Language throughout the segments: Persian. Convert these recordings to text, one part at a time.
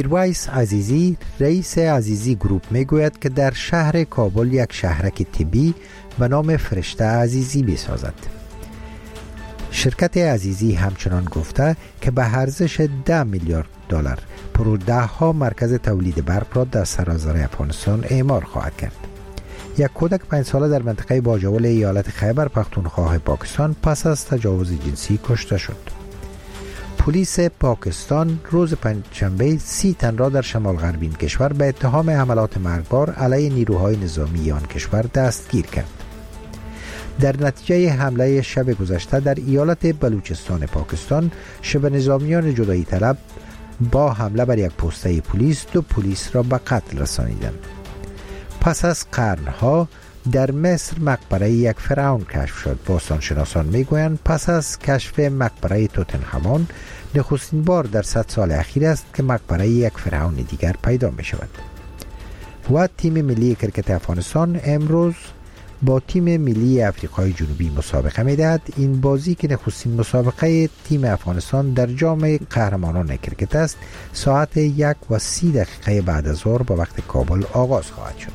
میرویس عزیزی رئیس عزیزی گروپ میگوید که در شهر کابل یک شهرک طبی به نام فرشته عزیزی بسازد. شرکت عزیزی همچنان گفته که به ارزش 10 میلیارد دلار پروده‌ها مرکز تولید برق را در سراسر افغانستان اعمار خواهد کرد. یک کودک 5 ساله در منطقه باجوال ایالت خیبر پختونخوا پاکستان پس از تجاوز جنسی کشته شد. پلیس پاکستان روز پنجشنبه 30 تن را در شمال غربی این کشور به اتهام حملات مرگبار علیه نیروهای نظامی آن کشور دستگیر کرد. در نتیجه حمله شب گذشته در ایالت بلوچستان پاکستان، شبه نظامیان جدایی طلب با حمله بر یک پسته پلیس 2 پلیس را به قتل رسانیدند. پس از قرنها در مصر مقبره یک فرعون کشف شد. باستانشناسان میگویند پس از کشف مقبره توتنخامون نخستین بار در 100 سال اخیر است که مقبره یک فرعون دیگر پیدا می شود. و تیم ملی کرکت افغانستان امروز با تیم ملی افریقای جنوبی مسابقه می‌دهد. این بازی که نخستین مسابقه تیم افغانستان در جام قهرمانان کرکت است، ساعت 1:30 بعد از ظهر به وقت کابل آغاز خواهد شد.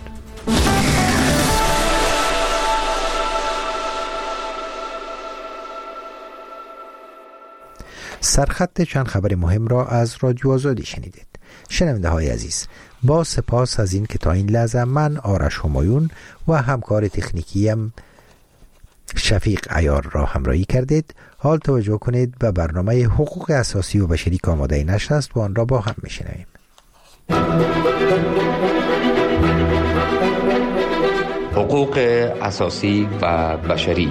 سرخط چند خبر مهم را از رادیو آزادی شنیدید. شنونده های عزیز، با سپاس از این که تا این لحظه من آرش همایون و همکار تکنیکیم شفیق عیار را همراهی کردید. حال توجه کنید به برنامه حقوق اساسی و بشری که آماده نشر است و آن را با هم میشنویم. حقوق اساسی و بشری.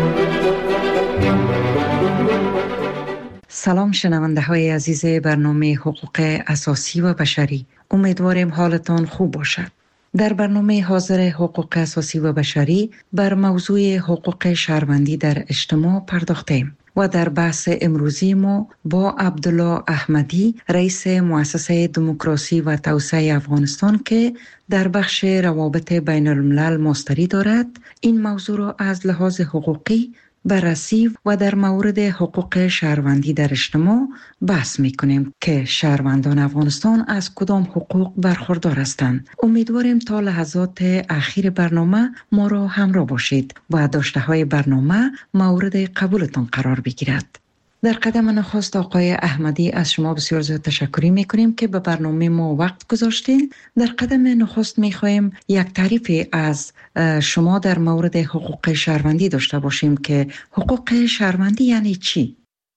سلام شنونده های عزیز برنامه حقوق اساسی و بشری، امیدواریم حالتان خوب باشد. در برنامه حاضر حقوق اساسی و بشری بر موضوع حقوق شهروندی در اجتماع پرداختیم و در بحث امروزی ما با عبدالله احمدی، رئیس مؤسسه دموکراسی و توسعه افغانستان که در بخش روابط بین الملل مستری دارد، این موضوع را از لحاظ حقوقی بررسی و در مورد حقوق شهروندی در اجتماع بحث می‌کنیم که شهروندان افغانستان از کدام حقوق برخوردار هستند. امیدواریم تا لحظات اخیر برنامه ما را همراه باشید و داشته‌های برنامه مورد قبولتان قرار بگیرد. در قدم نخست آقای احمدی از شما بسیار زیاد تشکر می‌کنیم که به برنامه ما وقت گذاشتین. در قدم نخست می‌خوایم یک تعریف از شما در مورد حقوق شهروندی داشته باشیم که حقوق شهروندی یعنی چی؟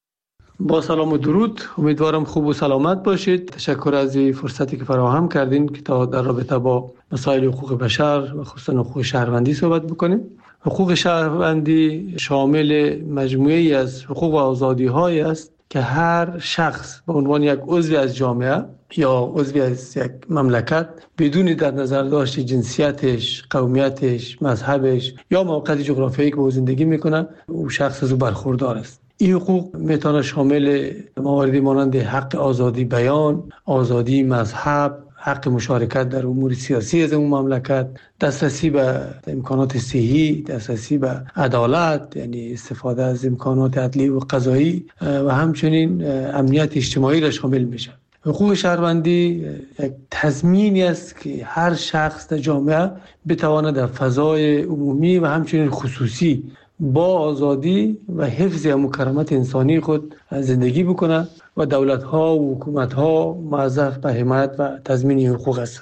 با سلام و درود، امیدوارم خوب و سلامت باشید. تشکر از این فرصتی که فراهم کردین که تا در رابطه با مسائل حقوق بشر و خصوصا حقوق شهروندی صحبت بکنیم. حقوق شهروندی شامل مجموعه‌ای از حقوق و آزادی‌هایی است که هر شخص به عنوان یک عضو از جامعه یا عضو از یک مملکت بدون در نظر داشت جنسیتش، قومیتش، مذهبش یا موقعیت جغرافیایی که با زندگی میکنه، او شخص از او برخوردار است. این حقوق میتونه شامل مواردی مانند حق آزادی بیان، آزادی مذهب، حق مشارکت در امور سیاسی از اون مملکت، دسترسی به امکانات صحی، دسترسی به عدالت یعنی استفاده از امکانات عدلی و قضایی و همچنین امنیت اجتماعی را شامل میشه. حقوق شهروندی یک تضمینی است که هر شخص در جامعه بتواند در فضای عمومی و همچنین خصوصی با آزادی و حفظ کرامت انسانی خود زندگی بکنه و دولت‌ها و حکومت‌ها موظف به حمایت و تضمین حقوق است.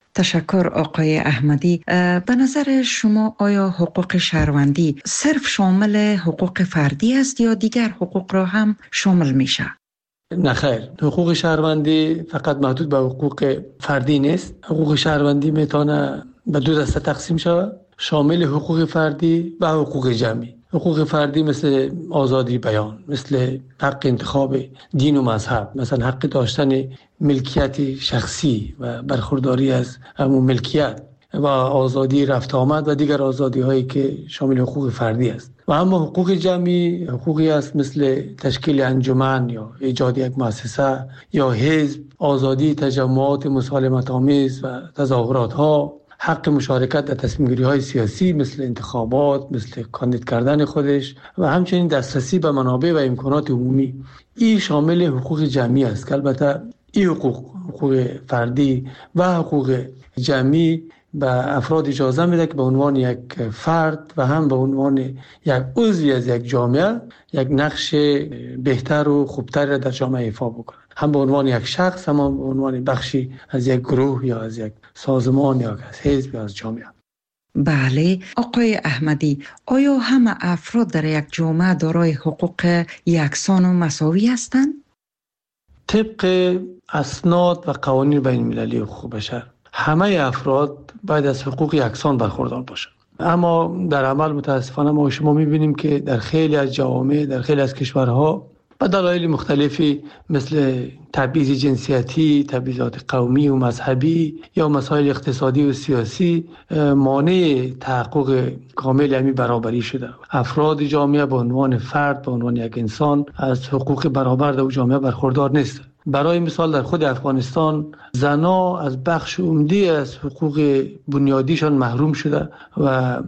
تشکر آقای احمدی. به نظر شما آیا حقوق شهروندی صرف شامل حقوق فردی است یا دیگر حقوق را هم شامل میشه؟ نه خیر، حقوق شهروندی فقط محدود به حقوق فردی نیست. حقوق شهروندی میتونه به 2 دسته تقسیم شود، شامل حقوق فردی و حقوق جمعی. حقوق فردی مثل آزادی بیان، مثل حق انتخاب دین و مذهب، مثلا حق داشتن ملکیت شخصی و برخورداری از همون ملکیت و آزادی رفت آمد و دیگر آزادی هایی که شامل حقوق فردی است. و اما حقوق جمعی حقوقی است مثل تشکیل انجمن یا ایجاد یک مؤسسه یا حزب، آزادی تجمعات مسالمت آمیز و تظاهرات ها، حق مشارکت در تصمیم گیری های سیاسی مثل انتخابات، مثل کاندید کردن خودش و همچنین دسترسی به منابع و امکانات عمومی. این شامل حقوق جمعی است که البته این حقوق حقوق فردی و حقوق جمعی به افراد اجازه میده که به عنوان یک فرد و هم به عنوان یک عضوی از یک جامعه یک نقش بهتر و خوبتر در جامعه ایفا بکنه، هم به عنوان یک شخص، هم به عنوان بخشی از یک گروه یا از یک سازمان یا از حزب یا از جامعه. بله آقای احمدی، آیا همه افراد در یک جامعه دارای حقوق یکسان و مساوی هستند؟ طبق اسناد و قوانین بین المللی حقوق بشر همه افراد باید از حقوق یکسان برخوردار باشند، اما در عمل متاسفانه ما شما می‌بینیم که در خیلی از جوامع، در خیلی از کشورها به دلایل مختلفی مثل تبعیض جنسیتی، تبعیضات قومی و مذهبی یا مسائل اقتصادی و سیاسی مانع تحقق کامل همین برابری شده. افراد جامعه به عنوان فرد، به عنوان یک انسان از حقوق برابر در جامعه برخوردار نیست. برای مثال در خود افغانستان زنها از بخش عمده از حقوق بنیادیشان محروم شده و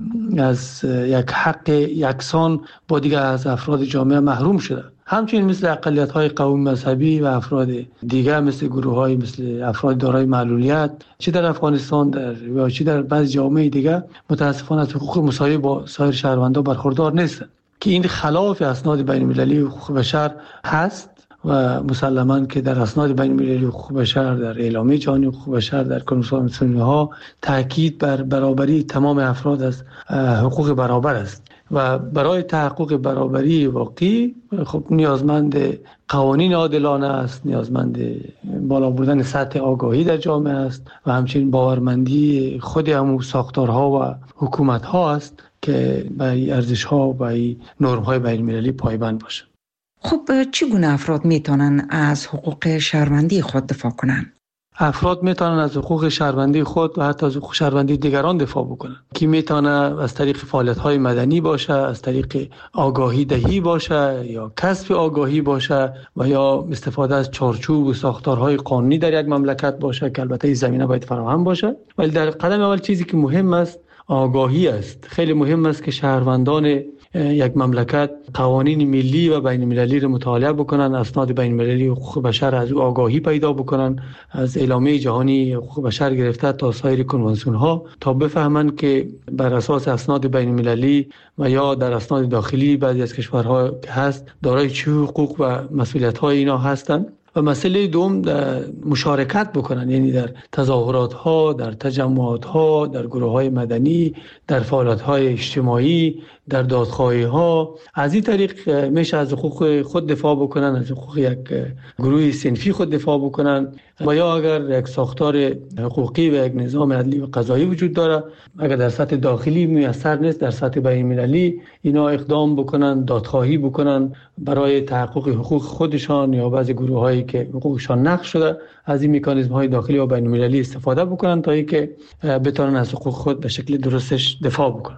از یک حق یکسان با دیگر از افراد جامعه محروم شده. همچنین مثل اقلیت‌های قومی مذهبی و افراد دیگر مثل گروه‌های مثل افراد دارای معلولیت چه در افغانستان یا چه در بعضی جوامع دیگر متاسفانه از حقوق مساوی با سایر شهروندان برخوردار نیستند که این خلاف اسناد بین‌المللی حقوق بشر هست و مسلماً که در اسناد بین‌المللی حقوق بشر، در اعلامیه جهانی حقوق بشر، در کنوانسیون ملل‌ها تاکید بر برابری تمام افراد از حقوق برابر است و برای تحقق برابری واقعی خب نیازمند قوانین عادلانه است، نیازمند بالا بردن سطح آگاهی در جامعه است و همچنین باورمندی خود همون ساختارها و حکومت‌ها است که به ارزش‌ها و به نرم‌های بین‌المللی پایبند باشند. خب چگونه افراد میتونن از حقوق شهروندی خود دفاع کنند؟ افراد میتونن از حقوق شهروندی خود و حتی از حقوق شهروندی دیگران دفاع بکنن که میتونه از طریق فعالیت‌های مدنی باشه، از طریق آگاهی دهی باشه یا کسب آگاهی باشه و یا استفاده از چارچوب و ساختارهای قانونی در یک مملکت باشه که البته این زمینه باید فراهم باشه. ولی در قدم اول چیزی که مهم است آگاهی است. خیلی مهم است که شهروندان یک مملکت قوانین ملی و بین المللی رو مطالعه بکنن، اسناد بین المللی حقوق بشر از او آگاهی پیدا بکنن، از اعلامیه جهانی حقوق بشر گرفته تا سایر کنوانسیون ها، تا بفهمن که بر اساس اسناد بین المللی و یا در اسناد داخلی بعضی از کشورها که هست دارای چه حقوق و مسئولیت های اینا هستن. و مسئله دوم مشارکت بکنن، یعنی در تظاهرات ها، در تجمعات ها، در گروه های مدنی، در فعالیت های اجتماعی، در دادخواهی ها. از این طریق میشه از حقوق خود دفاع بکنن، از حقوق یک گروه صنفی خود دفاع بکنن و یا اگر یک ساختار حقوقی و یک نظام عدلی و قضایی وجود داره، اگر در سطح داخلی میسر نیست، در سطح بین المللی اینا اقدام بکنن، دادخواهی بکنن برای تحقق حقوق خودشان یا بعضی گروه هایی که حقوقشان نقض شده، از این مکانیزم های داخلی و بین المللی استفاده بکنن تا اینکه بتونن از حقوق خود به شکل درستش دفاع بکنن.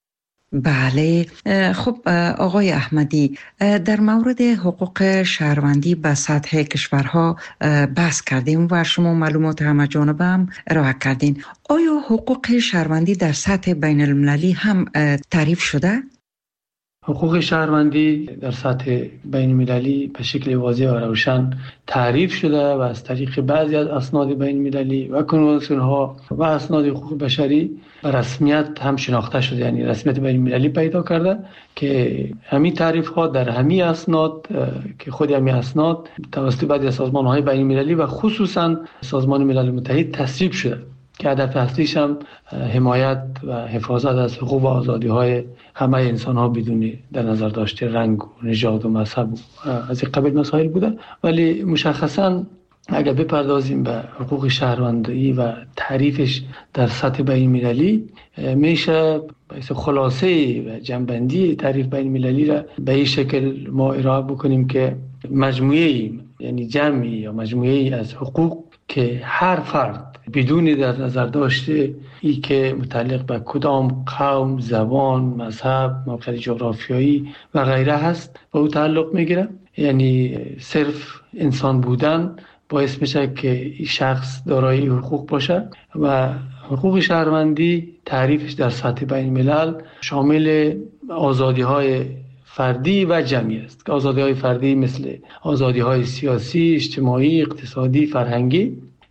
بله، خب آقای احمدی، در مورد حقوق شهروندی به سطح کشورها بحث کردیم و شما معلومات همه جانبه هم ارائه کردین. آیا حقوق شهروندی در سطح بین المللی هم تعریف شده؟ حقوق شهروندی در سطح بین المللی به شکل واضح و روشن تعریف شده و از طریق بعضی از اسناد بین المللی و کنوانسیون ها و اسناد حقوق بشری به رسمیت هم شناخته شده، یعنی رسمیت بین المللی پیدا کرده که همین تعریف ها در همین اسناد که خود همین اسناد توسط بعضی از سازمان های بین المللی و خصوصا سازمان ملل متحد تصویب شده که هدف اصلیش هم حمایت و حفاظت از حقوق و آزادی های همه انسان ها بدون در نظر داشته رنگ و نژاد و مذهب از این قبیل مسائل بوده. ولی مشخصا اگر بپردازیم به حقوق شهروندی و تعریفش در سطح بین المللی، میشه خلاصه و جنبندی تعریف بین المللی را به این شکل ما ارائه بکنیم که مجموعه، یعنی جمعی یا مجموعه از حقوق که هر فرد بدون در نظر داشته ای که متعلق به کدام قوم، زبان، مذهب، موقعیت جغرافیایی و غیره هست به او تعلق میگیره. یعنی صرف انسان بودن باعث میشه که شخص دارای حقوق باشه و حقوق شهروندی تعریفش در سطح بین الملل شامل آزادی‌های فردی و جمعی است که آزادی‌های فردی مثل آزادی‌های سیاسی، اجتماعی، اقتصادی، فرهنگی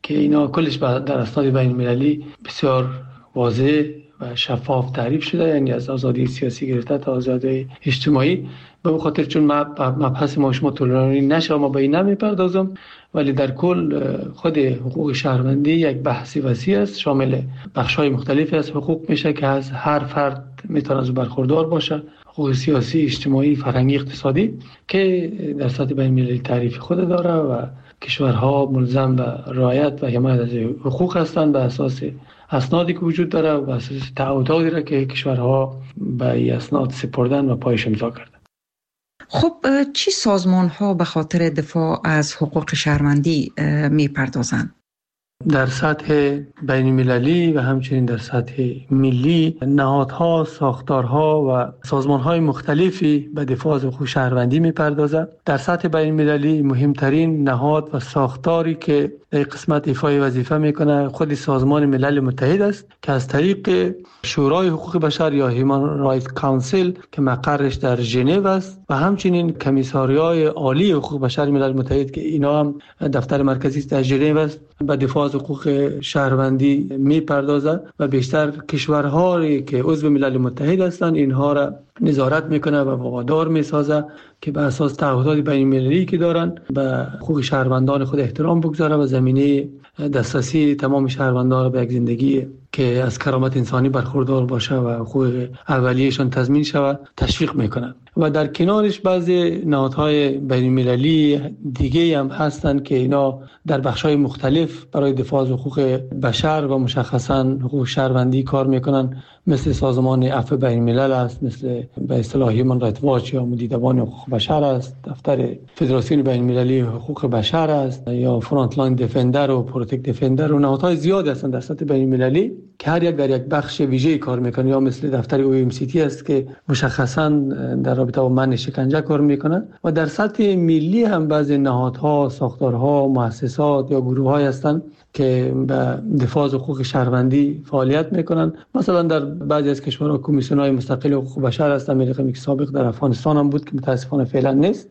که اینا کلش در اسناد بین المللی بسیار واضح و شفاف تعریف شده، یعنی از آزادی سیاسی گرفته تا آزادی اجتماعی. به خاطر چون مبحث ما شما طولانی نشه ما به این نمیپردازم، ولی در کل خود حقوق شهروندی یک بحثی وسیع است، شامل بخش‌های مختلفی از حقوق میشه که از هر فرد میتونه از برخوردار باشه، حقوق سیاسی، اجتماعی، فرهنگی، اقتصادی که در سطح بین المللی تعریف خود داره و کشورها ملزم به رعایت و حمایت از حقوق هستند به اساس اسنادی که وجود داره و به اساس تعهداتی را که کشورها به این اسناد سپردن و پایش امضا کردن. خب چی سازمان ها به خاطر دفاع از حقوق شهروندی می پردازند؟ در سطح بین المللی و همچنین در سطح ملی نهادها، ساختارها و سازمانهای مختلفی به دفاع از حقوق شهروندی می‌پردازند. در سطح بین المللی مهمترین نهاد و ساختاری که در قسمت ایفای وظیفه میکنه خود سازمان ملل متحد است که از طریق شورای حقوق بشر یا هیومن رایت کانسل که مقرش در ژنو است و همچنین کمیساریای عالی حقوق بشر ملل متحد که اینا هم دفتر مرکزی در ژنو است به دفاع از حقوق شهروندی میپردازد و بیشتر کشورهایی که عضو ملل متحد هستند اینها را نظارت میکنه و وادار میسازه که به اساس تعهدات بین المللی که دارن به حقوق شهروندان خود احترام بگذاره و زمینه دسترسی تمام شهروندان را به یک زندگی که از کرامت انسانی برخوردار باشه و حقوق اولیه‌شان تضمین شود تشویق میکنه. و در کنارش بعضی نهادهای بین المللی دیگه هم هستند که اینا در بخش‌های مختلف برای دفاع از حقوق بشر و مشخصاً حقوق شهروندی کار میکنن، مثل سازمان عفو بین الملل است، مثل به اصطلاح هیومن رایت واچ یا مدیران حقوق بشر است، دفتر فدراسیون بین المللی حقوق بشر است، یا فرانت لاین دفندر و پروتکت دفندر و نهادهای زیادی هستند در سطح بین المللی که هر یک در یک بخش ویژه‌ای کار میکنه، یا مثل دفتر OMCT است که مشخصاً در رابطه با منع شکنجه کار میکنه. و در سطح ملی هم بعضی نهادها، ساختارها، مؤسسات یا گروه‌های هستند که به دفاع از حقوق شهروندی فعالیت میکنن. مثلا در بعضی از کشورها کمیسیون‌های مستقل حقوق بشر هست، امریکا که سابق در افغانستان هم بود که متاسفانه فعلا نیست.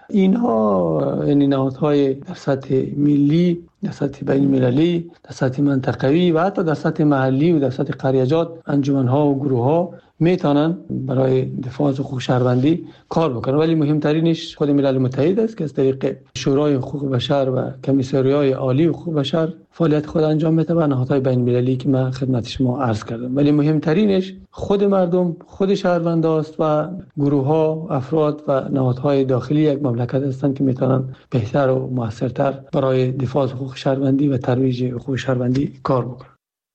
اینها یعنی نهادهای در سطح ملی، در سطح بین المللی، در سطح منطقوی و حتی در سطح محلی و در سطح قریجات انجمن‌ها و گروه‌ها میتونن برای دفاع از حقوق شهروندی کار بکنن، ولی مهمترینش خود ملل متحد است که از طریق شورای حقوق بشر و کمیساریای عالی حقوق بشر فعالیت خود انجام میده و نهادهای بین المللی که من خدمت شما عرض کردم. ولی مهمترینش خود مردم، خود شهرونداست و گروه‌ها، افراد و نهادهای داخلی یک مملکت هستند که میتونن بهتر و موثرتر برای دفاع از حقوق شهروندی و ترویج حقوق شهروندی کار بکنن.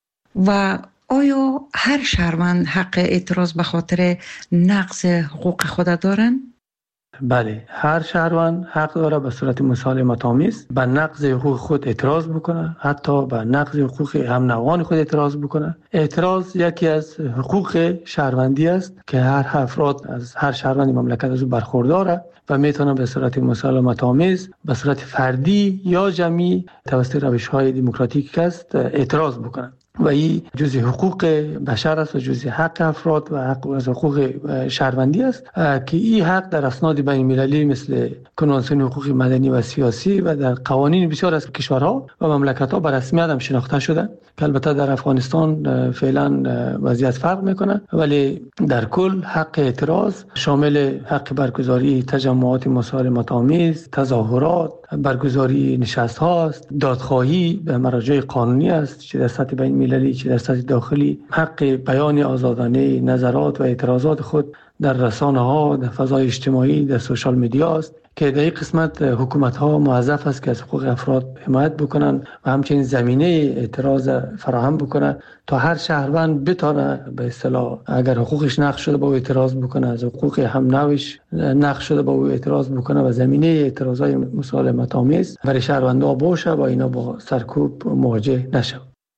و آیا هر شهروند حق اعتراض به خاطر نقض حقوق خود دارن؟ بله، هر شهروند حق داره به صورت مسالمت‌آمیز به نقض حقوق خود اعتراض بکنه، حتی به نقض حقوق هم نوعان خود اعتراض بکنه. اعتراض یکی از حقوق شهروندی است که هر افراد از هر شهروند مملکت از او برخورداره و میتونه به صورت مسالمت‌آمیز، به صورت فردی یا جمعی توسط روش‌های دموکراتیک است اعتراض بکنه. و این جزء حقوق بشر است و جزء حق افراد و حق از حقوق شهروندی است که این حق در اسناد بین المللی مثل کنوانسیون حقوق مدنی و سیاسی و در قوانین بسیار از کشورها و مملکت‌ها به رسمیت هم شناخته شده که البته در افغانستان فعلا وضعیت فرق میکنه، ولی در کل حق اعتراض شامل حق برگزاری تجمعات مسالمت‌آمیز، تظاهرات، برگزاری نشست‌ها است، دادخواهی به مراجع قانونی است چه در سطح بین المللی چه در سطح داخلی، حق بیان آزادانه نظرات و اعتراضات خود در رسانه‌ها، در فضای اجتماعی، در سوشال میدیا است که در این قسمت حکومت‌ها موظف است که از حقوق افراد حمایت بکنن و همچنین زمینه اعتراض فراهم بکنن تا هر شهروند بتونه به اصطلاح اگر حقوقش نقض شده با او اعتراض بکنه، از حقوق هم نوعش نقض شده با او اعتراض بکنه و زمینه اعتراضای مسالمت‌آمیز برای شهروندان باشه و اینا با سرکوب مواجه نشه.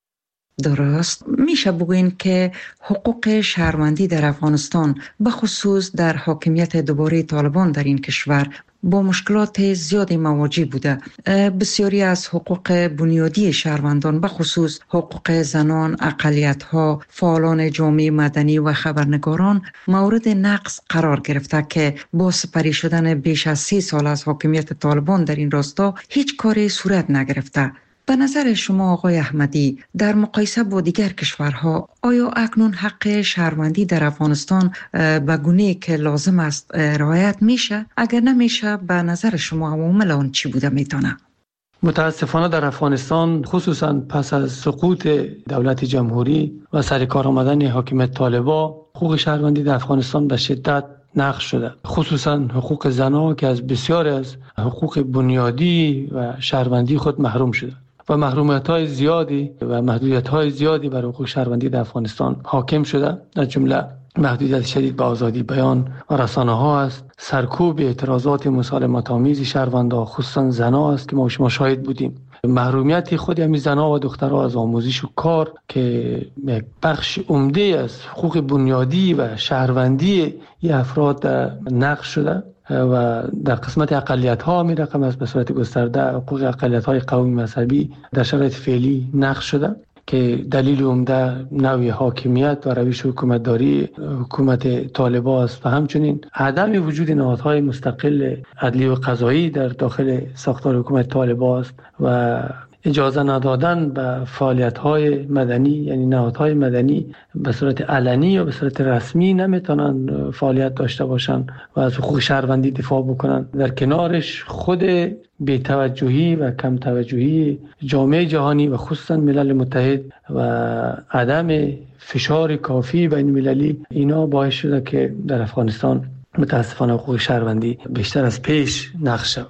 درست. میشه بگوین که حقوق شهروندی در افغانستان به خصوص در حاکمیت دوباره طالبان در این کشور با مشکلات زیادی مواجه بوده. بسیاری از حقوق بنیادی شهروندان به خصوص حقوق زنان، اقلیت‌ها، فعالان جامعه مدنی و خبرنگاران مورد نقض قرار گرفته که با سپری شدن بیش از 30 سال از حاکمیت طالبان در این راستا هیچ کاری صورت نگرفته. به نظر شما آقای احمدی در مقایسه با دیگر کشورها آیا اکنون حق شهروندی در افغانستان به گونه‌ای که لازم است رعایت میشه؟ اگر نمیشه به نظر شما عوامل آن چی بوده میتونه؟ متاسفانه در افغانستان خصوصا پس از سقوط دولت جمهوری و سر کار آمدن حاکمیت طالبان حقوق شهروندی در افغانستان به شدت نقض شده، خصوصا حقوق زنان که از بسیار از حقوق بنیادی و شهروندی خود محروم شده و محرومیت‌های زیادی و محدودیت‌های زیادی بر حقوق شهروندی در افغانستان حاکم شده. در جمله محدودیت شدید به آزادی بیان و رسانه‌ها است، سرکوب اعتراضات مسالمت‌آمیز شهروندان خصوصا زنان است که ما شما شاهد بودیم، محرومیت خود همین زنان و دخترها از آموزش و کار که یک بخش عمده از حقوق بنیادی و شهروندی این افراد نقض شده و در قسمت اقلیت‌ها می رقم از به صورت گسترده حقوق اقلیت‌های قومی مذهبی در شرایط فعلی نقض شده که دلیل عمده نوع حاکمیت و روش حکومتداری حکومت طالبان است و همچنین عدم وجود نهادهای مستقل عدلی و قضایی در داخل ساختار حکومت طالبان است و اجازه ندادن به فعالیت‌های مدنی، یعنی نهادهای مدنی به صورت علنی یا به صورت رسمی نمیتونن فعالیت داشته باشن و از حقوق شهروندی دفاع بکنن. در کنارش خود بی‌توجهی و کم توجهی جامعه جهانی و خصوصا ملل متحد و عدم فشار کافی بین المللی اینا باعث شده که در افغانستان متاسفانه حقوق شهروندی بیشتر از پیش نقض شود.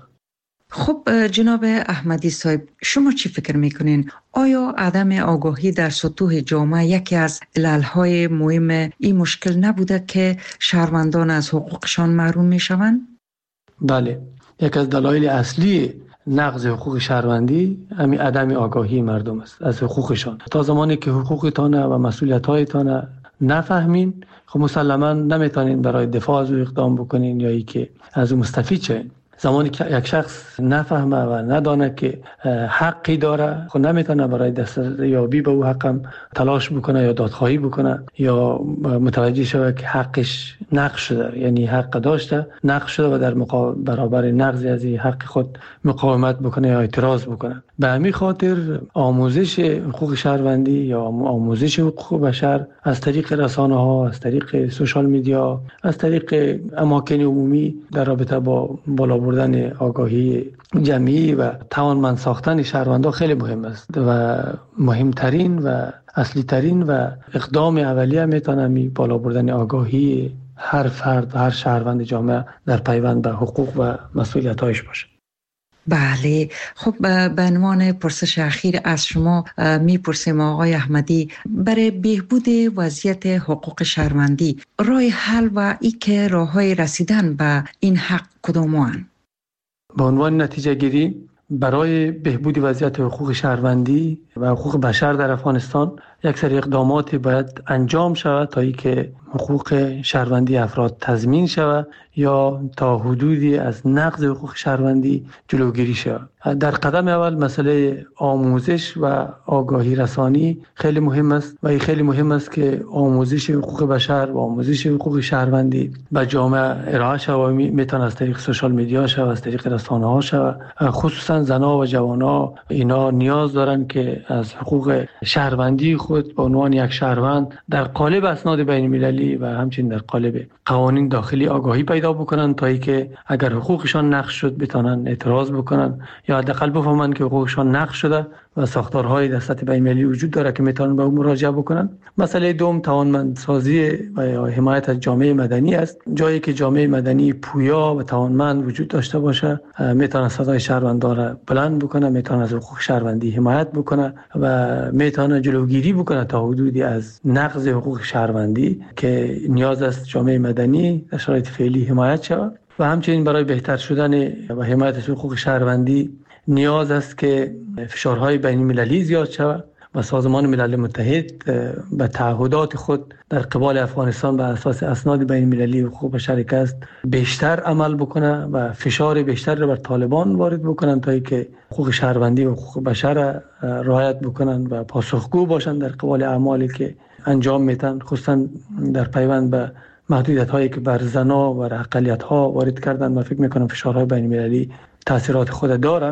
خب جناب احمدی صاحب، شما چی فکر میکنین؟ آیا عدم آگاهی در سطوح جامعه یکی از عللهای مهم این مشکل نبوده که شهروندان از حقوقشان محروم میشوند؟ بله، یک از دلایل اصلی نقض حقوق شهروندی همین عدم آگاهی مردم است از حقوقشان. تا زمانی که حقوقتان و مسئولیت‌هایتان نفهمین، خب مسلماً نمیتونین برای دفاع از او اقدام بکنین یا ای که از او مستفید شین. زمانی که یک شخص نفهمه و ندانه که حقی داره، خب نمیتونه برای دستیابی به او حقم تلاش بکنه یا دادخواهی بکنه یا متوجه شود که حقش نقض شده، یعنی حق داشته نقض شده و در برابر نقض از این حق خود مقاومت بکنه یا اعتراض بکنه. به همین خاطر آموزش حقوق شهروندی یا آموزش حقوق بشر از طریق رسانه‌ها، از طریق سوشال میدیا، از طریق اماکن عمومی در رابطه با بالا بردن آگاهی جمعی و توانمند ساختن شهروندان خیلی مهم است و مهمترین و اصلی ترین و اقدام اولیه میتونه بالا بردن آگاهی هر فرد و هر شهروند جامعه در پیوند به حقوق و مسئولیت‌هایش باشه. بله، خب به عنوان پرسش اخیر از شما میپرسیم آقای احمدی، برای بهبود وضعیت حقوق شهروندی راه حل و ای که راههای رسیدن به این حق کدام‌اند؟ به عنوان نتیجه گیری برای بهبود وضعیت حقوق شهروندی و حقوق بشر در افغانستان یک سری اقدامات باید انجام شود تا اینکه حقوق شهروندی افراد تضمین شود یا تا حدودی از نقض حقوق شهروندی جلوگیری شود. در قدم اول مسئله آموزش و آگاهی رسانی خیلی مهم است و این خیلی مهم است که آموزش حقوق بشر و آموزش حقوق شهروندی به جامعه ارائه شود. میتونه از طریق سوشال میدیا شود، از طریق رسانه‌ها شود. خصوصا زنان و جوانان اینا نیاز دارن که از حقوق شهروندی خود به عنوان یک شهروند در قالب اسناد بین المللی و همچنین در قالب قوانین داخلی آگاهی پیدا بکنن تا اینکه اگر حقوقشان نقض شد بتونن اعتراض بکنن یا حداقل بفهمن که حقوقشان نقض شده و ساختارهای در سطح بین المللی وجود داره که میتونن به اون مراجعه بکنن. مسئله دوم توانمندسازی و حمایت از جامعه مدنی است. جایی که جامعه مدنی پویا و توانمند وجود داشته باشه میتونه صدای شهروندان را بلند بکنه، میتونه از حقوق شهروندی حمایت بکنه و میتونه جلوگیری بکنه تا حدودی از نقض حقوق شهروندی که نیاز است جامعه مدنی در شرایط فعلی حمایت شود. و همچنین برای بهتر شدن و حمایت از حقوق شهروندی نیاز است که فشارهای بین المللی زیاد شود و سازمان ملل متحد به تعهدات خود در قبال افغانستان بر اساس اسناد بین المللی حقوق بشر که است بیشتر عمل بکنه و فشار بیشتر را بر طالبان وارد بکنن تا اینکه حقوق شهروندی و حقوق بشر رعایت بکنن و پاسخگو باشن در قبال اعمالی که انجام میدن، خصوصا در پیوند به محدودیت‌هایی که بر زنان و اقلیت‌ها وارد کردن و فکر می‌کنم فشارهای بین المللی تاثیرات خود داره.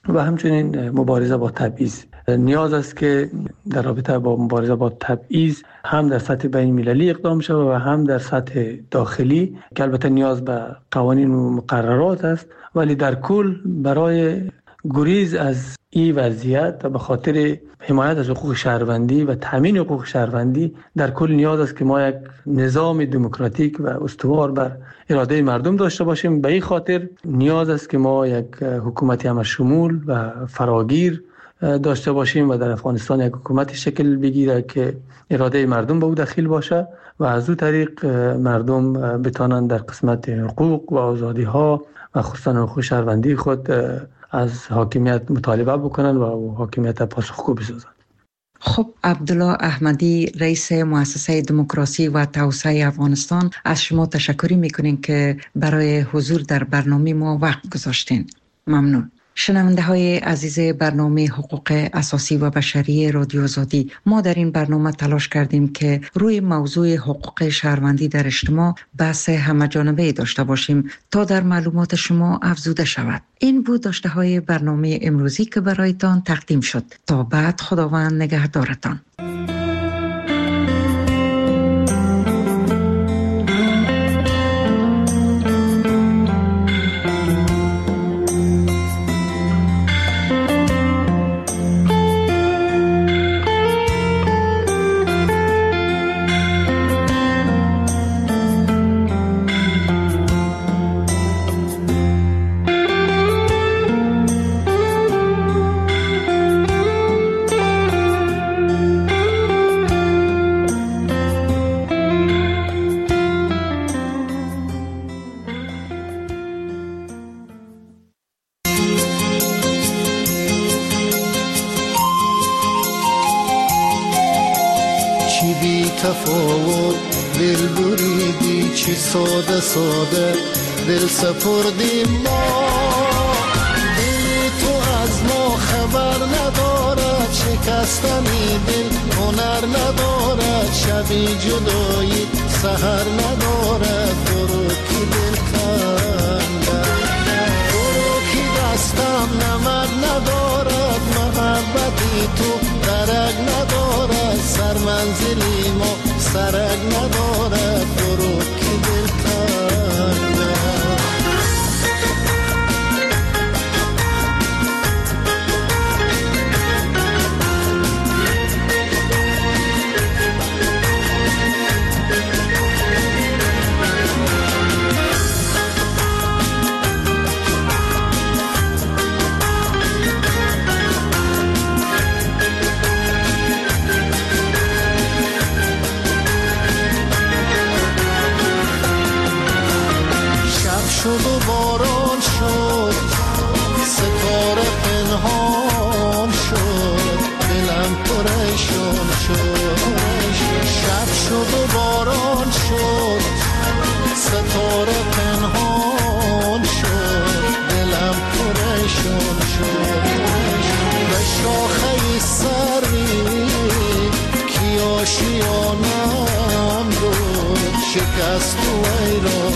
و همچنین مبارزه با تبعیض. نیاز است که در رابطه با مبارزه با تبعیض هم در سطح بین المللی اقدام شود و هم در سطح داخلی که البته نیاز به قوانین و مقررات است، ولی در کل برای گریز از این وضعیت و به خاطر حمایت از حقوق شهروندی و تامین حقوق شهروندی در کل نیاز است که ما یک نظام دموکراتیک و استوار بر اراده مردم داشته باشیم. به این خاطر نیاز است که ما یک حکومت همشمول و فراگیر داشته باشیم و در افغانستان یک حکومتی شکل بگیره که اراده مردم به او دخیل باشه و از او طریق مردم بتانند در قسمت حقوق و آزادی ها و خصوصا حقوق شهروندی خود از حاکمیت مطالبه بکنن و حاکمیت پاسخگو بسازند. خب عبدالله احمدی، رئیس مؤسسه دموکراسی و توسعه افغانستان، از شما تشکر میکنیم که برای حضور در برنامه ما وقت گذاشتین. ممنون. شنونده های عزیز برنامه حقوق اساسی و بشری رادیو آزادی، ما در این برنامه تلاش کردیم که روی موضوع حقوق شهروندی در اجتماع بحث همه‌جانبه داشته باشیم تا در معلومات شما افزوده شود. این بود داشته های برنامه امروزی که برایتان تقدیم شد. تا بعد، خداوند نگهدارتان. ساده دل سپردیم ما، دل تو از ما خبر ندارد، شکستنی دل هنر ندارد، شبی جدایی سحر ندارد، برو کی دل خندد، برو کی دستم نمد ندارد، محبتی تو درک ندارد، سر منزلی ما سرک ندارد، برو کی دل شد و باران شد، ستاره پنهان شد، دلم پریشان شد، شب شد و باران شد، ستاره پنهان شد، دلم پریشان شد، به شاخه سری کی آشیانم بود، شکست و ایران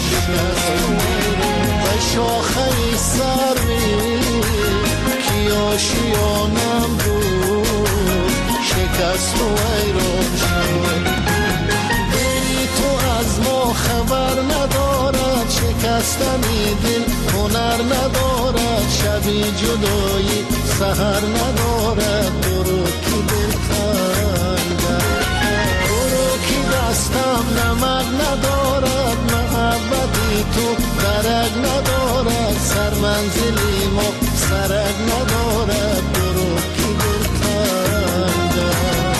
به شاخه سری کی آشیانم بود، شکست و ایران شد، دلی تو از ما خبر ندارد، شکستنی دل هنر ندارد، شبی جدایی سحر ندارد، برو کی دل خندد، برو کی دستم نمد ندارد، محبتی تو درک ندارد، سر منزلی ما سرک ندارد، برو کی دل خندد.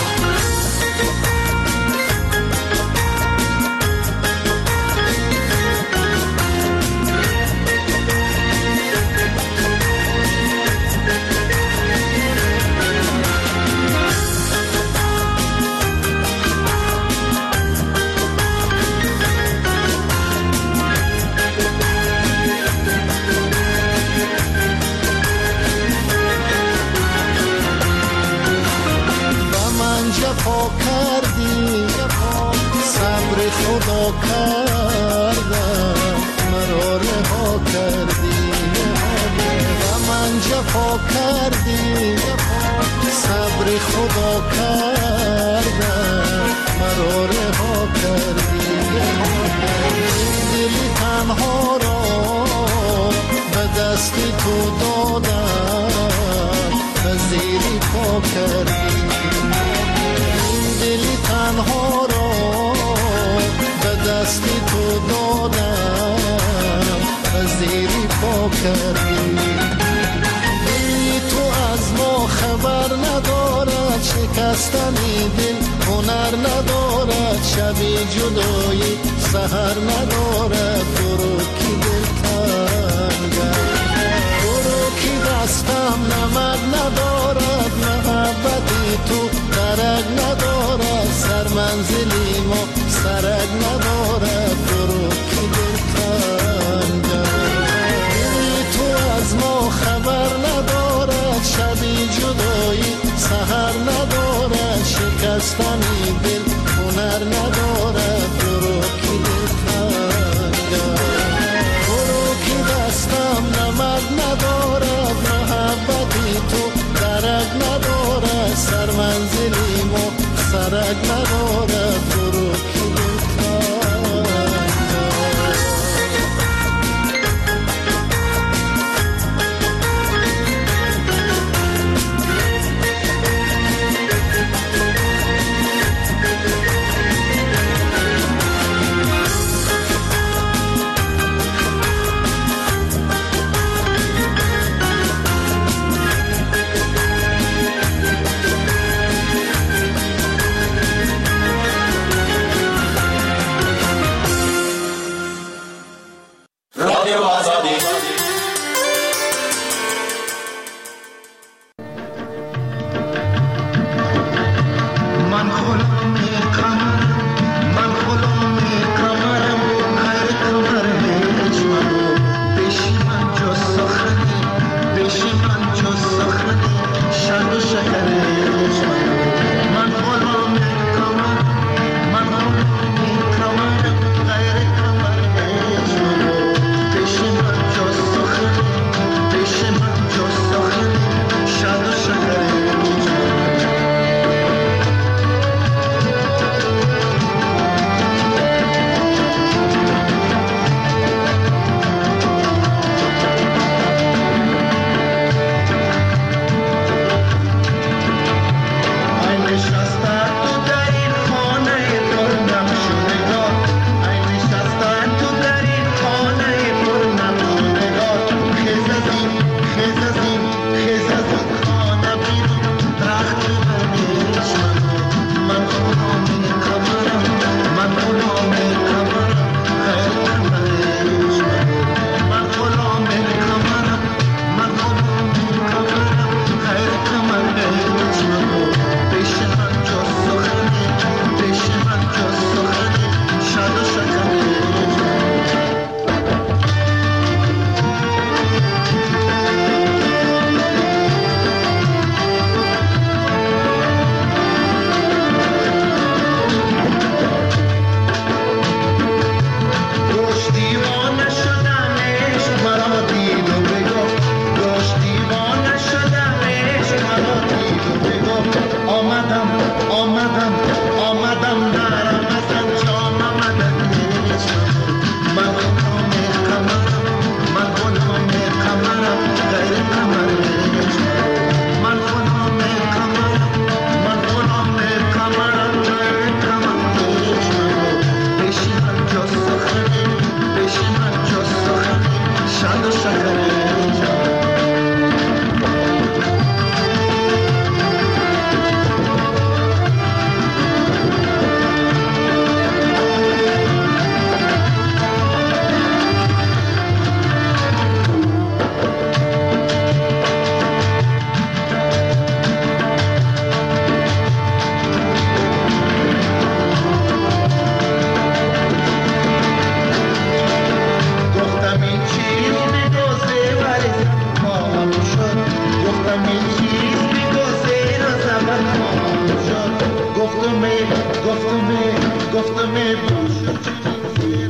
جفا کردی صبر خدا کردم مرا رها کردی و من جفا جفا کردی صبر خدا کردم مرا رها کردی دل تنها را به دست تو دادم و زیر پا کردی دل تنها را به دست تو دادم و زیر پا کردی تو از ما خبر ندارد شکستنی دل هنر ندارد شبی جدایی سحر ندارد برو کی دل تنگم برو کی دستم نمک ندارد محبتی تو درک ندارد سر منزلی ما سرک ندارد برو کی دل تنگم تو از ما خبر ندارد شبی جدایی سحر ندارد شکستنی دل هنر ندارد برو کی دل تنگم برو کی دستم نمک ندارد محبتی تو درک ندارد سر منزلی ما سرک ندارد